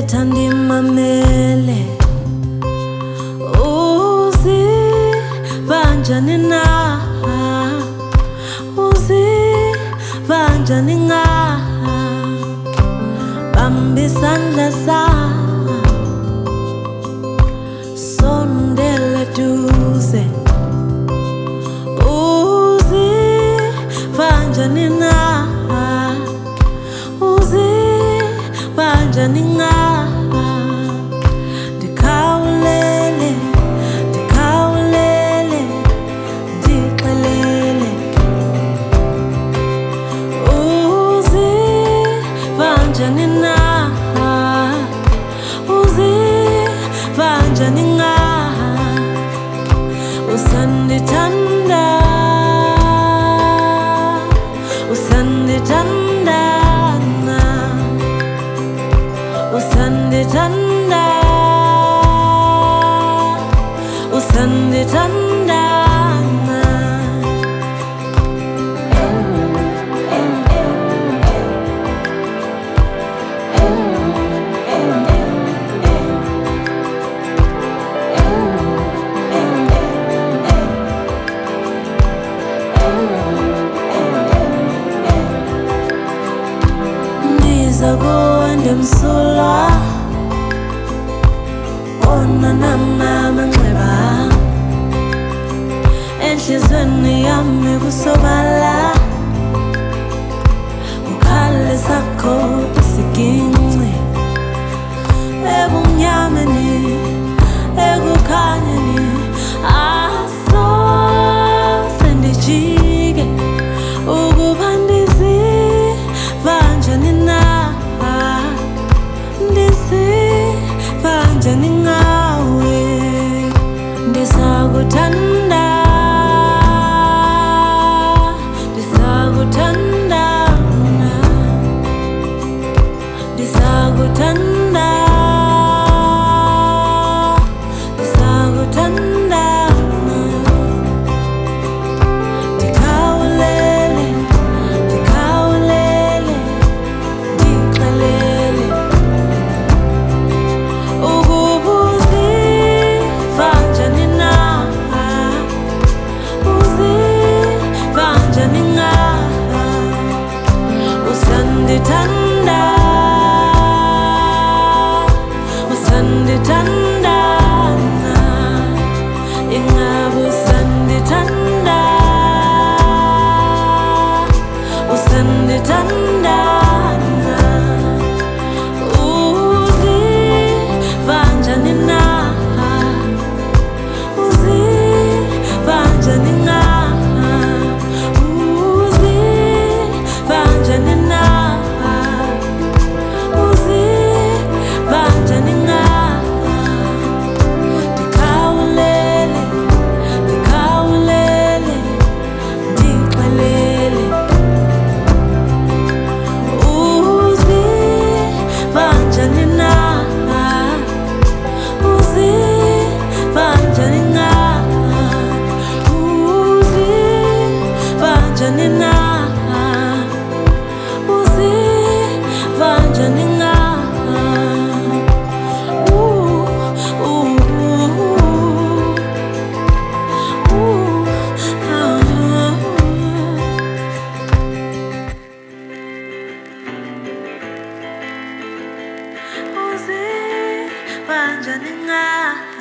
uthetha ndimamele. Uziva njani na? Uziva njani nga? Bamba isandla sam, sondela duze. Uziva njani na? Uziva njani nga? Ndikhawulele, ndikhawulele, ndixelele. Uziva njani na? Uziva njani nga? Usandithanda, usandithanda na, usandithanda, usandithanda na. Ndizakuwe ndimsulwa, ona namamanxeba. Enhlizweni yami kusobala, ukhale sakho isiginci. Ebumnyameni, ekukhanyeni, asoze ndijike ukuba ndiziva njani na? Ndiziva njani ngawe? Ndisakuthanda, ndisakuthanda na, ndisakuthanda, ndisakuthanda na. Ndikhawulele, ndikhawulele, ndixelele. Ukuba uziva njani na? Uziva njani nga? Usandithanda, usandithanda na. Ingabe usandithanda, usandithanda na. Uziva njani na? Uziva njani nga? Uziva njani na? Uziva njani nga? Ndikhawulele, ndikhawulele, ndixelele. Uziva njani na? Uziva njani nga? Uziva njani na? Uziva njani nga? Uziva njani nga?